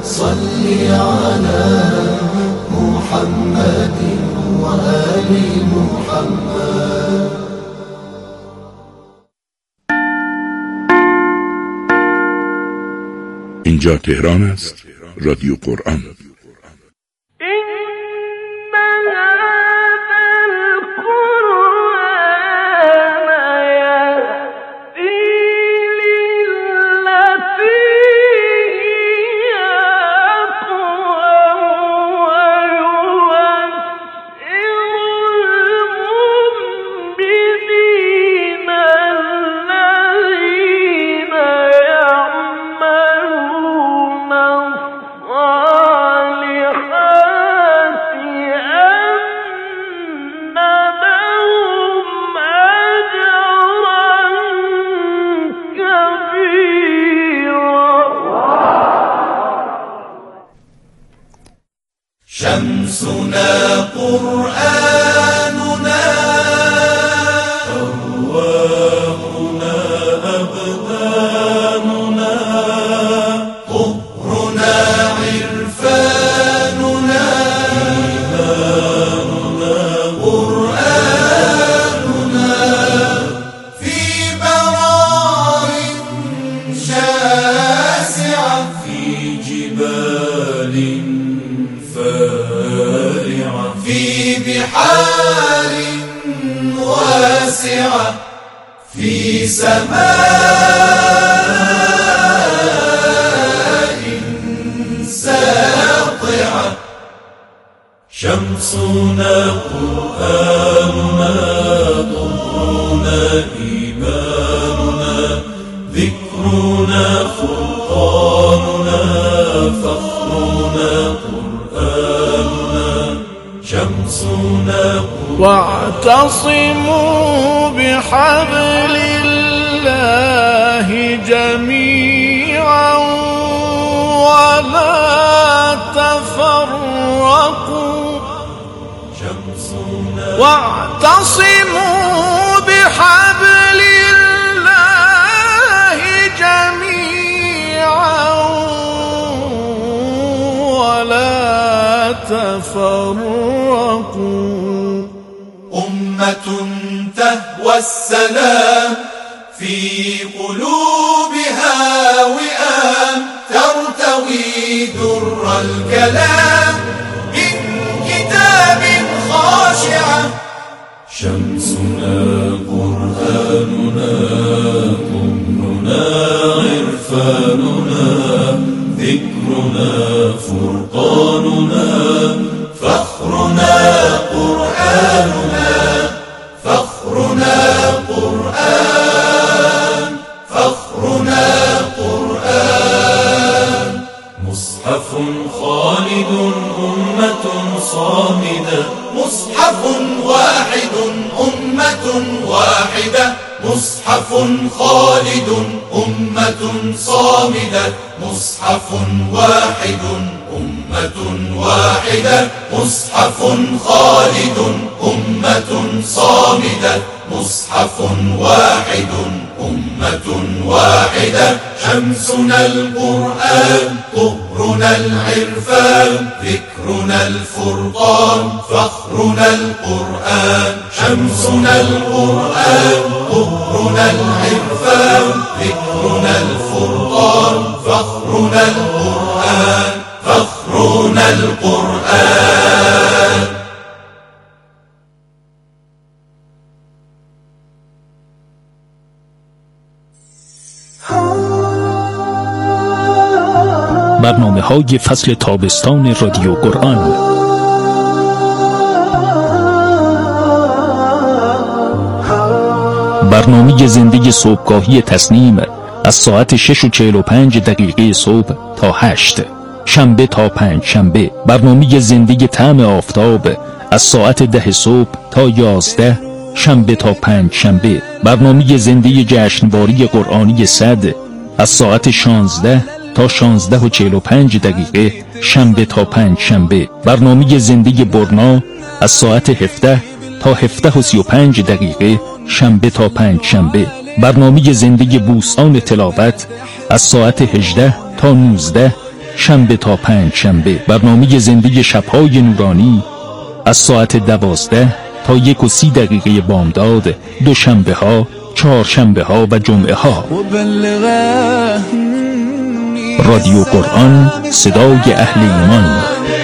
صل على محمد وآل محمد. اینجا تهران است، رادیو قرآن. شمسنا قرآننا أرواحنا أبداننا طهرنا عرفاننا إيماننا قرآننا في برار شاسعة في جبال فارعة في بحار واسعة في سماء ساطعة. شمسنا قرآننا طهرنا إيماننا ذكرنا فرقاننا فخرنا قرآننا شمسنا. واعتصموا بحبل الله جميعا ولا تفرقوا. شمسنا واعتصموا بحبل الله جميعا ولا تفرقوا. أمة تهوى السلام في قلوبها وئام ترتوي در الكلام من كتاب خاشعة. شمسنا قرآننا طهرنا عرفاننا ذكرنا فرقاننا فخرنا قرآننا فخرنا قرآن فخرنا قرآن. مصحف خالد أمة صامدة مصحف واحد أمة واحدة مصحف خالد أمة صامدة مصحف واحد أمة واحدة مصحف خالد أمة صامدة مصحف واحد أمة واحدة. شمسنا القرآن طهرنا العرفان ذكرنا الفرقان فخرنا القرآن. شمسنا القرآن طهرنا العرفان ذكرنا الفرقان فخرنا القرآن فخرنا القرآن. برنامه‌های فصل تابستان رادیو قرآن. برنامه زنده صبحگاهی تسنیم از ساعت 6:45 صبح تا 8 شنبه تا 5 شنبه. برنامه زنده طعم آفتاب از ساعت 10 صبح تا 11 شنبه تا 5 شنبه. برنامه زنده جشنواری قرآنی صد از ساعت 16 تا 16:45 شنبه تا 5 شنبه. برنامه زنده برنا از ساعت 17 تا 17:35 شنبه تا 5 شنبه. برنامه زنده بوستان تلاوت از ساعت 18 تا 19 شنبه تا پنج شنبه برنامه زندگی شب‌های نورانی از ساعت 12 تا 1:30 بامداد، دوشنبه ها، چهارشنبه ها و جمعه ها. رادیو قرآن، صدای اهل ایمان.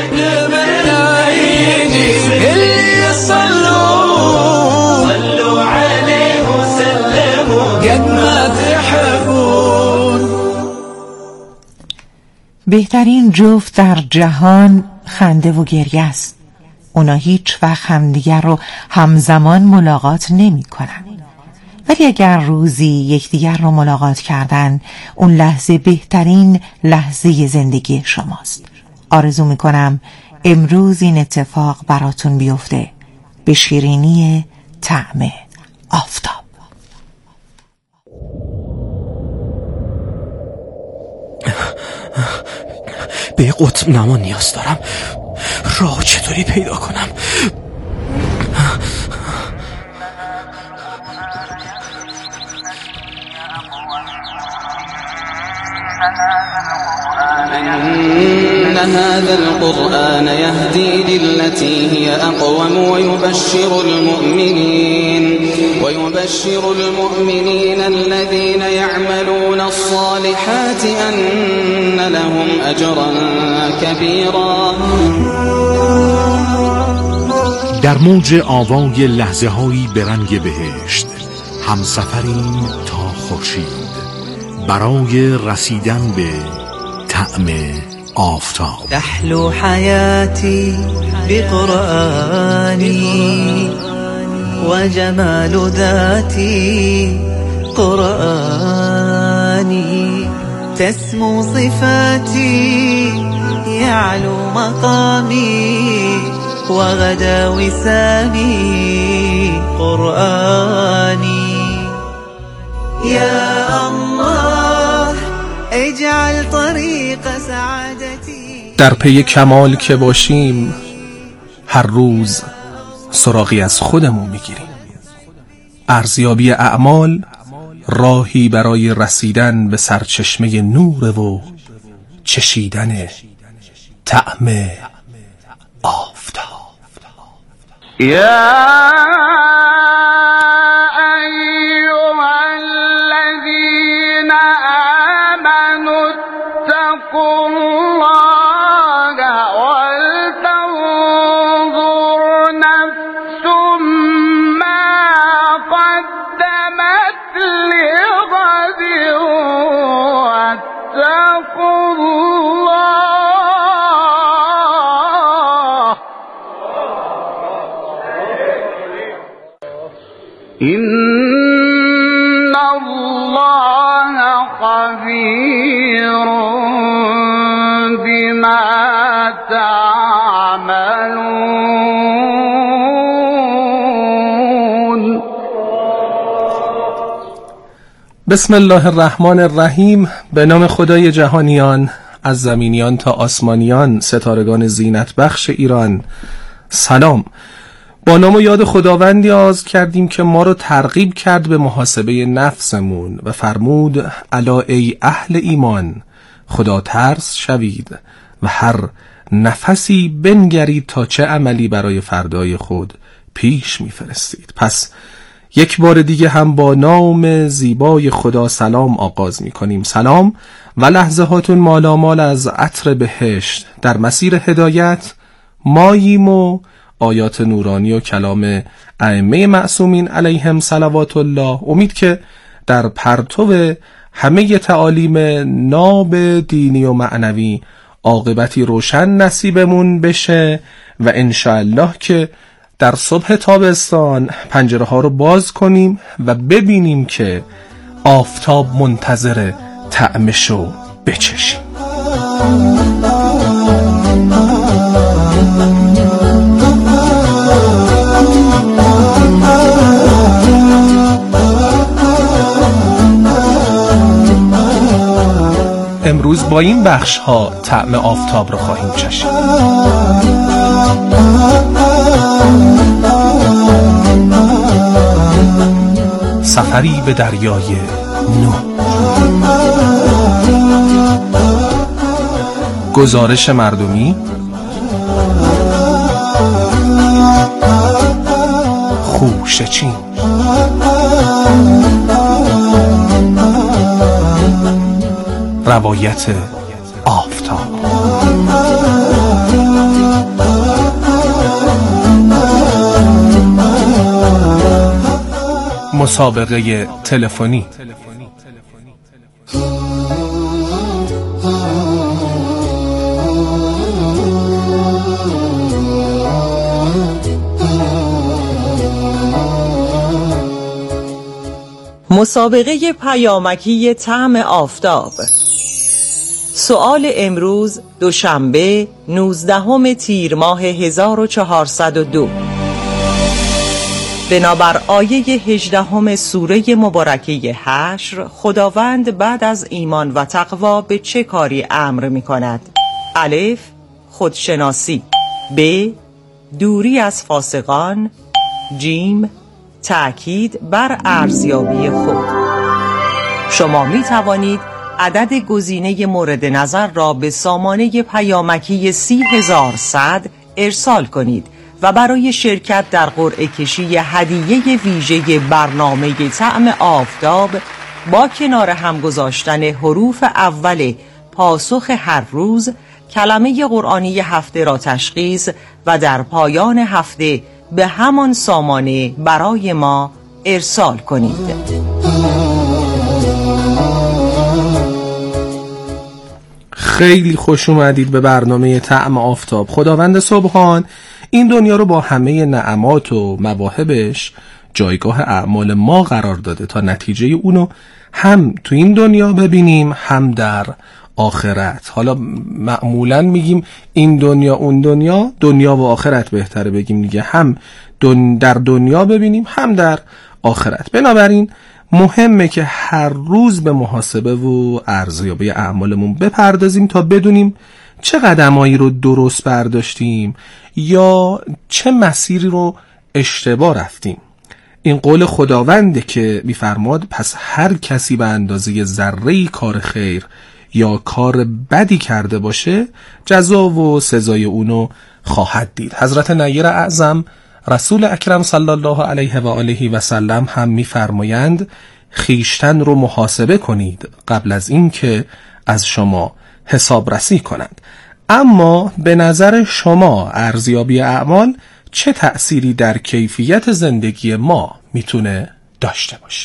بهترین جفت در جهان خنده و گریه است. اونا هیچ وقت همدیگر رو همزمان ملاقات نمی کنن. ولی اگر روزی یکدیگر رو ملاقات کردن، اون لحظه بهترین لحظه زندگی شماست. آرزو می کنم امروز این اتفاق براتون بیفته، به شیرینی طعم آفتاب. به قطب نما نیاز دارم. راه چطوری پیدا کنم؟ إن هذا القرآن يهدي للتي هي أقوم ويبشر المؤمنين الذين يعملون الصالحات أن لهم أجرا كبيرا. در موج آوای لحظه هایی به رنگ بهشت همسفریم تا خورشید برای رسیدن به طعم آفتاب. تحلو حياتي بقرآني وجمال ذاتي قرآني تسمو صفاتي يعلو مقامي وغدا وسامي قرآني يا الله اجعل طريق سعادتي. در پی کمال که باشیم هر روز سراغی از خودمون میگیریم. ارزیابی اعمال راهی برای رسیدن به سرچشمه نور و چشیدن طعم آفتاب. إن الله خبير بما تعملون. بسم الله الرحمن الرحیم. به نام خدای جهانیان، از زمینیان تا آسمانیان، ستارگان زینت بخش ایران، سلام. با نام و یاد خداوندی آغاز کردیم که ما رو ترغیب کرد به محاسبه نفسمون و فرمود الا ای اهل ایمان خدا ترس شوید و هر نفسی بنگرید تا چه عملی برای فردای خود پیش میفرستید. پس یک بار دیگه هم با نام زیبای خدا سلام آغاز میکنیم. سلام و لحظهاتون مالامال از عطر بهشت در مسیر هدایت ماییم و آیات نورانی و کلام ائمه معصومین علیهم صلوات الله. امید که در پرتو همه تعالیم ناب دینی و معنوی عاقبتی روشن نصیبمون بشه و انشاءالله که در صبح تابستان پنجره ها رو باز کنیم و ببینیم که آفتاب منتظر طعمشو بچشیم. امروز با این بخش ها طعم آفتاب رو خواهیم چشید. سفری به دریای نور. گزارش مردمی، خوشچین، روایت آفتاب، مسابقه تلفنی. مسابقه پیامکی طعم آفتاب. سؤال امروز دوشنبه 19 تیر ماه 1402 بنابر آیه 18 سوره مبارکه حشر، خداوند بعد از ایمان و تقوا به چه کاری امر می کند؟ الف، خودشناسی. ب، دوری از فاسقان. جیم، تأکید بر ارزیابی خود. شما می توانید عدد گزینه مورد نظر را به سامانه پیامکی 30100 ارسال کنید و برای شرکت در قرعه کشی هدیه ویژه برنامه طعم آفتاب با کنار هم گذاشتن حروف اول پاسخ هر روز کلمه قرآنی هفته را تشخیص و در پایان هفته به همان سامانه برای ما ارسال کنید. خیلی خوش اومدید به برنامه طعم آفتاب. خداوند سبحان این دنیا رو با همه نعمات و مواهبش جایگاه اعمال ما قرار داده تا نتیجه اونو هم تو این دنیا ببینیم هم در آخرت. حالا معمولا میگیم این دنیا اون دنیا، دنیا و آخرت بهتره بگیم دیگه، هم در دنیا ببینیم هم در آخرت. بنابراین مهمه که هر روز به محاسبه و ارزیابی اعمالمون بپردازیم تا بدونیم چه قدمایی رو درست برداشتیم یا چه مسیری رو اشتباه رفتیم. این قول خداونده که می‌فرماد پس هر کسی به اندازه ذره‌ای کار خیر یا کار بدی کرده باشه جزا و سزای اونو خواهد دید. حضرت نیر اعظم رسول اکرم صلی الله علیه و آله و سلم هم می‌فرمایند خیشتن رو محاسبه کنید قبل از این که از شما حسابرسی کنند. اما به نظر شما ارزیابی اعمال چه تأثیری در کیفیت زندگی ما میتونه داشته باشه؟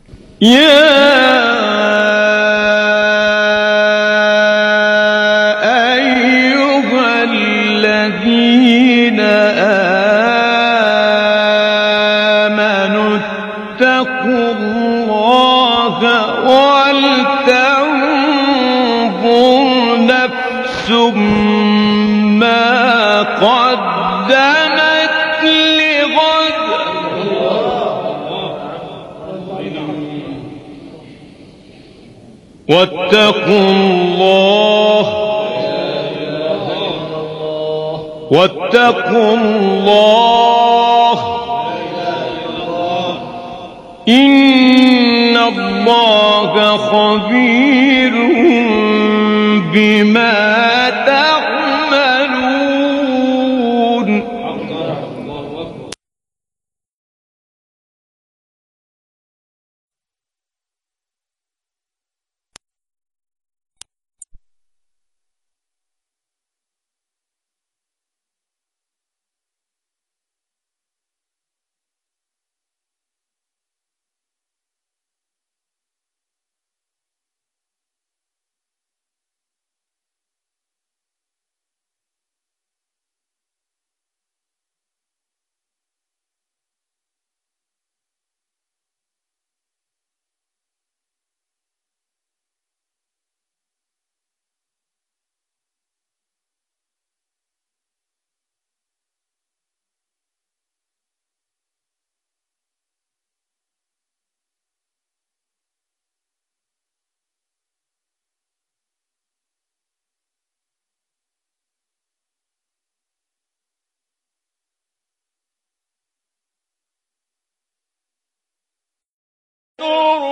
واتقوا الله إن الله خبير بما تعملون.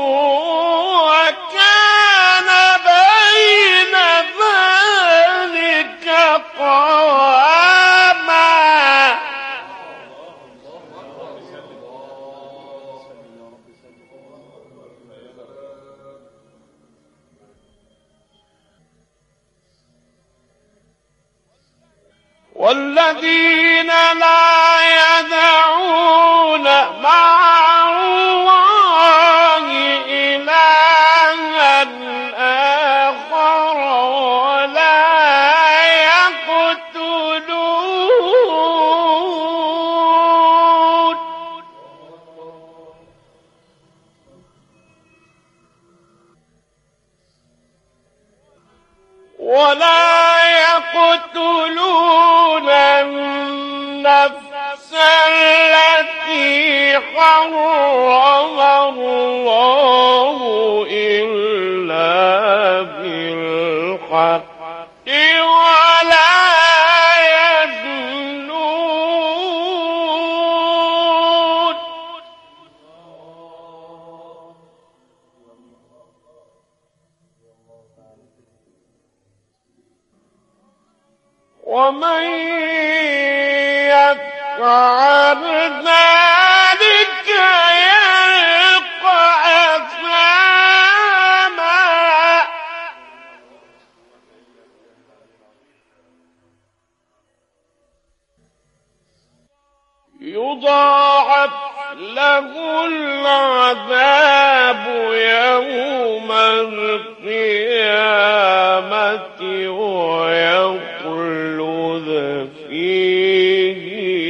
وكان بين ذلك والذين لا يدعون مع الله إلها آخر ولا يقتلون النفس التي حرم الله إلا بالحق ولا يزنون ومن يفعل ذلك يلقى أثاما يضاعف له العذاب يوم القيامة ويخلد فيه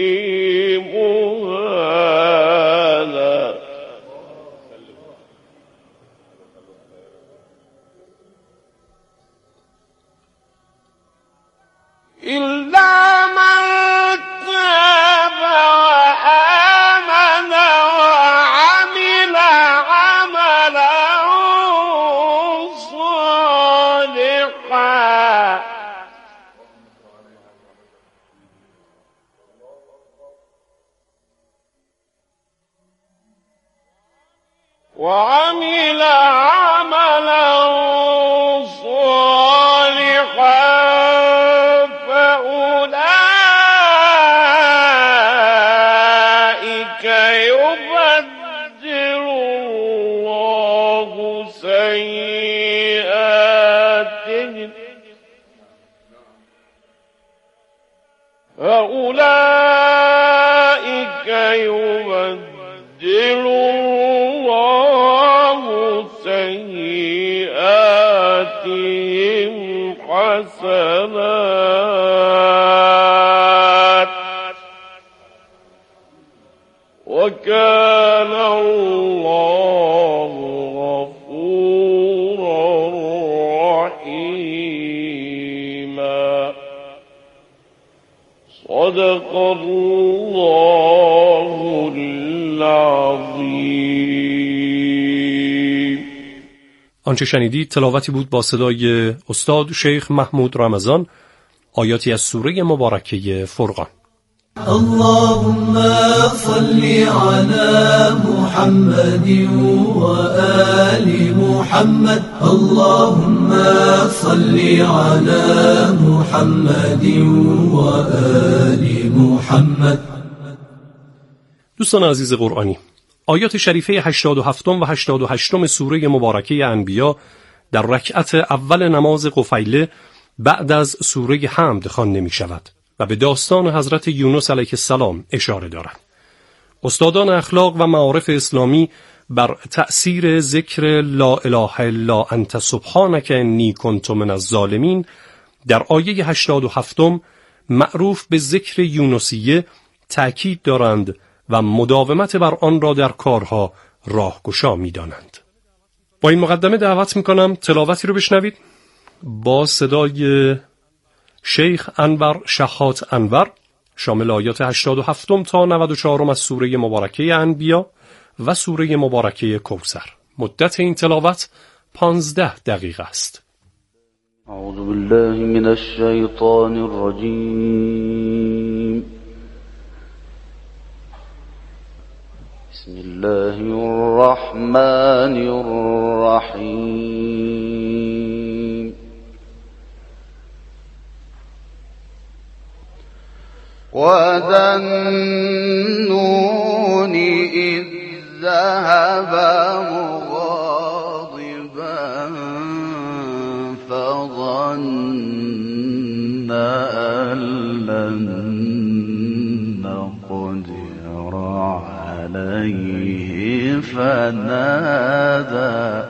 مهانا إلا من تاب وآمن وعمل عملا صالحا فأولئك يبدل الله سيئاتهم حسنات وكان الله غفورا رحيما صدق الله العظیم. آنچه شنیدید تلاوتی بود با صدای استاد شیخ محمود رمضان، آیاتی از سوره مبارکه فرقان. اللهم صل على محمد وآل محمد اللهم صل على محمد وآل محمد. دوستان عزیز قرآنی، آیات شریفه 87 و 88 سوره مبارکه انبیا در رکعت اول نماز قفیله بعد از سوره حمد خوانده می شود و به داستان حضرت یونس علیه السلام اشاره دارد. استادان اخلاق و معارف اسلامی بر تأثیر ذکر لا اله الا انت سبحانک انی کنت من الظالمین در آیه 87 معروف به ذکر یونسیه تأکید دارند و مداومت بر آن را در کارها راهگشا می دانند. با این مقدمه دعوت می کنم تلاوتی رو بشنوید با صدای شیخ انور شحات انور، شامل آیات 87 تا 94 از سوره مبارکه انبیا و سوره مبارکه کوثر. مدت این تلاوت 15 دقیقه است. اعوذ بالله من الشیطان الرجیم. بسم الله الرحمن الرحیم. وذنون إذ ذهب مغاضبا فظن أن لن نقدر عليه فنادى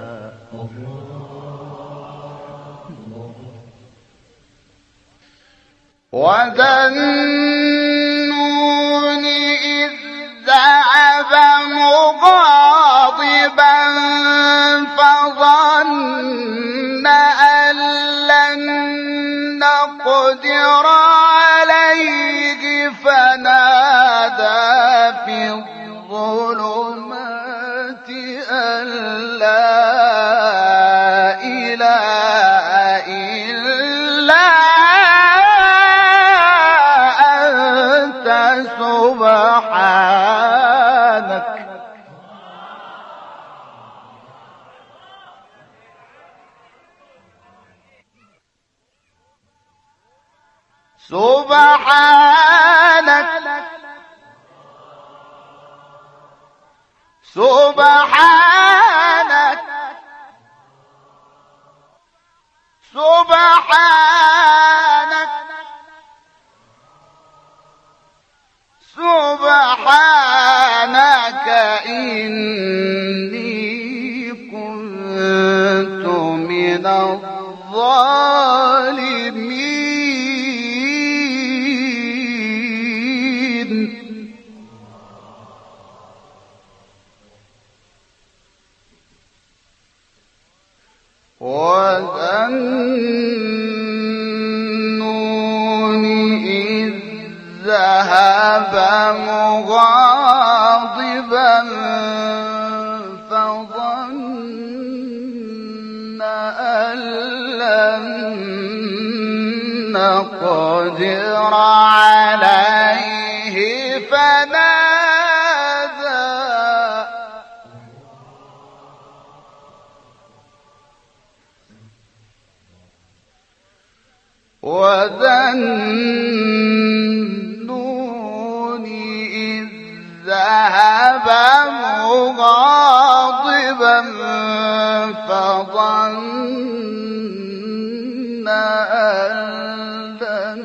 وذنون إذ ذهب مغاضبا فظن أن لن نقدر عليه فنادى في الظلمات أن لا إله إلا أنت سبحانك سبحانك سبحانك سبحانك سبحانك إني كنت من الظالمين وذنون إذ ذهب مغاضبا فظن أن لن نقدر عليه فنادى وذنون إذ ذهب مغاضبا فظن أن لن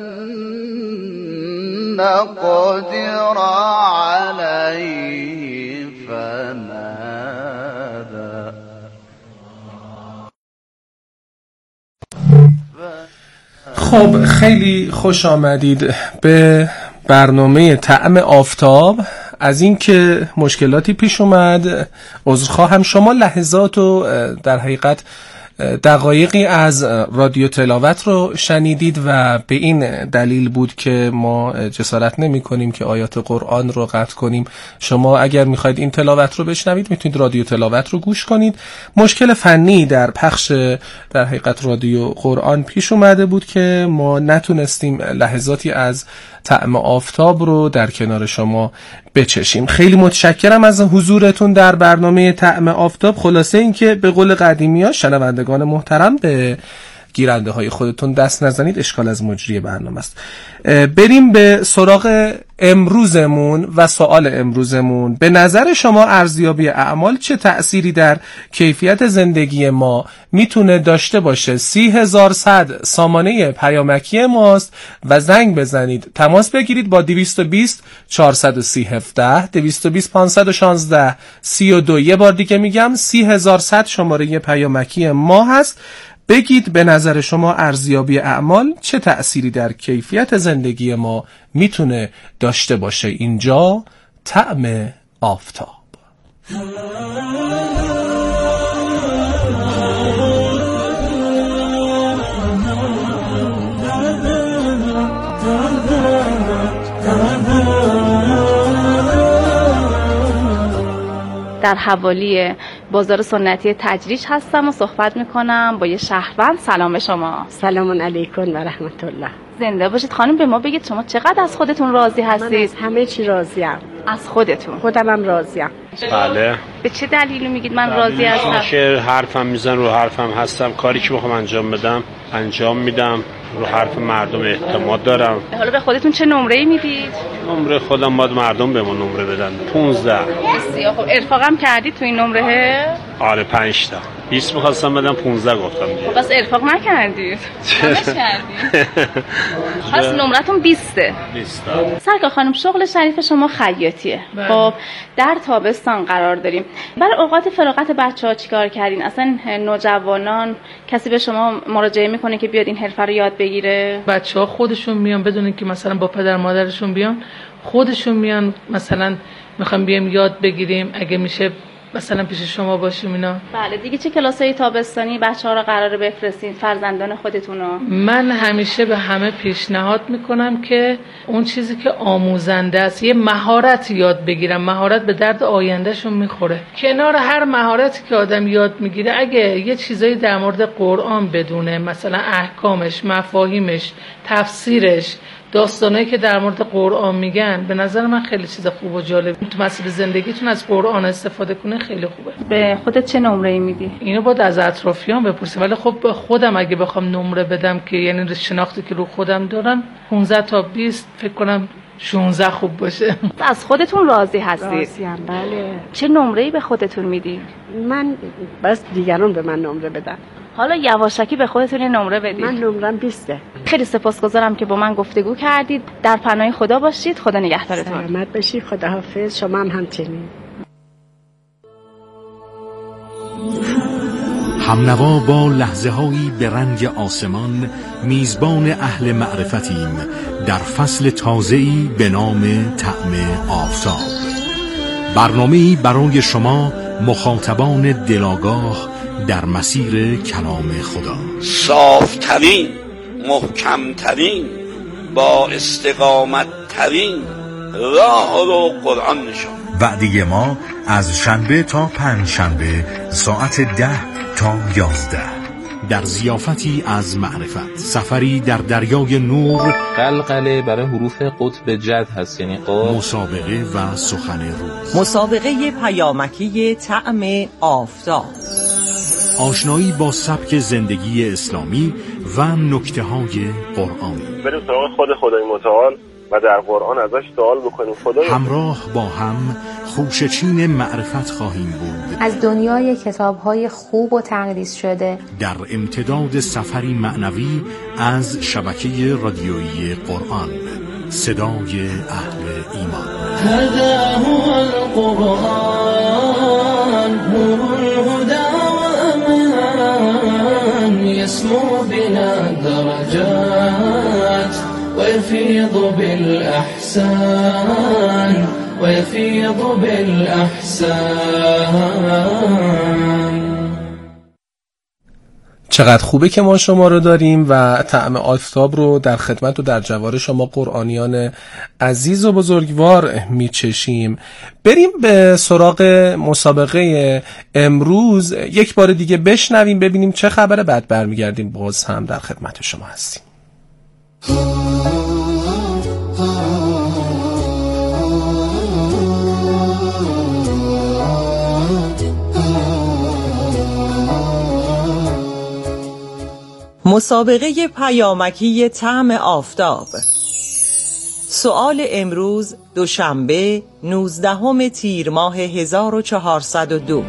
نقدر عليه فنادى خب خیلی خوش آمدید به برنامه طعم آفتاب. از اینکه مشکلاتی پیش اومد عذرخواهم. شما لحظات و در حقیقت دقایقی از رادیو تلاوت رو شنیدید و به این دلیل بود که ما جسارت نمی کنیم که آیات قرآن رو قطع کنیم. شما اگر میخواید این تلاوت رو بشنوید میتونید رادیو تلاوت رو گوش کنید. مشکل فنی در پخش در حقیقت رادیو قرآن پیش اومده بود که ما نتونستیم لحظاتی از طعم آفتاب رو در کنار شما بچشیم. خیلی متشکرم از حضورتون در برنامه طعم آفتاب. خلاصه این که به قول قدیمی‌ها شنوندگان محترم به گیرنده های خودتون دست نزنید، اشکال از مجری برنامه است. بریم به سراغ امروزمون و سوال امروزمون. به نظر شما ارزیابی اعمال چه تأثیری در کیفیت زندگی ما میتونه داشته باشه؟ 30100 سامانه پیامکی ماست و زنگ بزنید، تماس بگیرید با 220 430 17 220 516 32. یه بار دیگه میگم 30100 شماره پیامکی ما هست. بگید به نظر شما ارزیابی اعمال چه تأثیری در کیفیت زندگی ما میتونه داشته باشه. اینجا طعم آفتاب. در حوالی بازار سنتی تجریش هستم و صحبت میکنم با یه شهروند. سلام شما. سلام علیکم و رحمت الله. زنده باشید خانم. به ما بگید شما چقدر از خودتون راضی هستید؟ من از همه چی راضیم. از خودتون؟ خودمم راضیم. بله. به چه دلیلی میگید من راضی هستم؟ که حرفم میزن رو حرفم هستم، کاری که بخوام انجام بدم انجام میدم، رو حرف مردم اعتماد دارم. حالا به خودتون چه نمره‌ای میدید؟ نمره خودم باید مردم به ما نمره بدن. 15. بسیار خب. ارفاقم کردید تو این نمره؟ آره 5 تا. 20 می‌خواستم بدم 15 گفتم دیگه. خب بس ارفاق نکردید. همش کردید. پس نمرتون 20. 20. سرکار خانم شغل شریف شما خیاطیه. خب در تابستان قرار داریم. برای اوقات فراغت بچه‌ها چیکار کردین؟ اصلا نوجوانان کسی به شما مراجعه میکنه که بیاد این حرفه رو یاد بگیره؟ بچه‌ها خودشون میان بدون اینکه مثلا با پدر مادرشون بیان، خودشون میان مثلا میخوام بیام یاد بگیریم، اگه میشه مثلا پیش شما باشیم اینا. بله دیگه. چه کلاسای تابستانی بچه‌ها رو قراره بفرستین، فرزندان خودتون رو؟ من همیشه به همه پیشنهاد میکنم که اون چیزی که آموزنده است، یه مهارت یاد بگیرم. مهارت به درد آیندهشون میخوره. کنار هر مهارتی که آدم یاد میگیره، اگه یه چیزایی در مورد قرآن بدونه، مثلا احکامش، مفاهیمش، تفسیرش، داستانایی که در مورد قرآن میگن، به نظر من خیلی چیز خوب و جالب. تو مسیر زندگیتون از قرآن استفاده کنه خیلی خوبه. به خودت چه نمره‌ای میدی؟ اینو باید از اطرافیان بپرسیم، ولی خب خودم اگه بخوام نمره بدم که یعنی شناختی که رو خودم دارم، 15 تا 20 فکر کنم 16 خوب باشه. از خودتون راضی هستید؟ راضیم، بله. چه نمره‌ای به خودتون میدی؟ من بس دیگران به من نمره بدن. حالا یواشکی به خودتون نمره بدید. من نمرم 20. خیلی سپاسگزارم که با من گفتگو کردید. در پناه خدا باشید. خدا نگهدارتون. سلامت باشید. خداحافظ. شما هم همچنین. همنوا با لحظه‌هایی به رنگ آسمان، میزبان اهل معرفتیم در فصل تازه‌ای به نام طعم آفتاب. برنامه‌ای برای شما مخاطبان دلاگاه در مسیر کلام خدا. صافترین، محکمترین، با استقامت ترین راه رو قرآن نشون. وعده ما از شنبه تا پنجشنبه ساعت 10 تا 11 در ضیافتی از معرفت، سفری در دریای نور. قلقله برای حروف قطب جد هست، یعنی قاف. مسابقه و سخن روز. مسابقه پیامکی طعم آفتاب. آشنایی با سبک زندگی اسلامی و نکته‌های قرآنی. بریم سراغ خدای متعال و در قرآن ازش سوال بکنیم. همراه با هم خوشچین معرفت خواهیم بود از دنیای کتاب‌های خوب و تقدیس شده در امتداد سفری معنوی از شبکه رادیویی قرآن، صدای اهل ایمان. هذا هو القرآن نور الهدى وأمان يسمو بنا درجات ويفيض بالأحسان ويفيض بالأحسان. چقدر خوبه که ما شما رو داریم و طعم آفتاب رو در خدمت و در جوار شما قرآنیان عزیز و بزرگوار میچشیم. بریم به سراغ مسابقه امروز، یک بار دیگه بشنویم ببینیم چه خبره، بعد برمیگردیم باز هم در خدمت شما هستیم. مسابقه پیامکی طعم آفتاب. سؤال امروز دوشنبه 19 تیر ماه 1402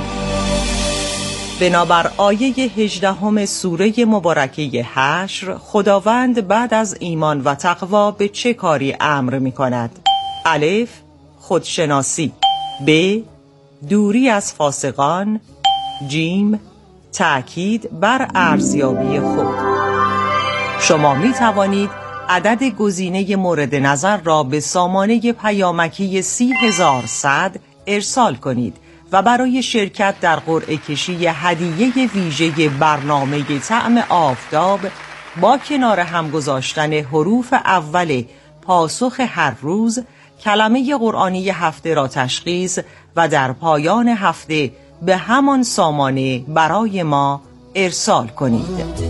بنابر آیه 18 سوره مبارکه حشر، خداوند بعد از ایمان و تقوا به چه کاری امر می کند؟ الف خودشناسی، ب دوری از فاسقان، جیم تأکید بر ارزیابی خود. شما می توانید عدد گزینه مورد نظر را به سامانه پیامکی 30100 ارسال کنید و برای شرکت در قرعه کشی هدیه ویژه برنامه طعم آفتاب با کنار هم گذاشتن حروف اول پاسخ هر روز کلمه قرآنی هفته را تشخیص و در پایان هفته به همان سامانه برای ما ارسال کنید.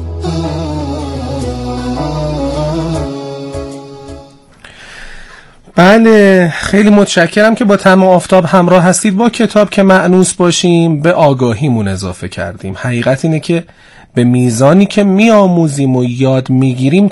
بله، خیلی متشکرم که با طعم آفتاب همراه هستید. با کتاب که مأنوس باشیم به آگاهیمون اضافه کردیم. حقیقت اینه که به میزانی که میآموزیم و یاد میگیریم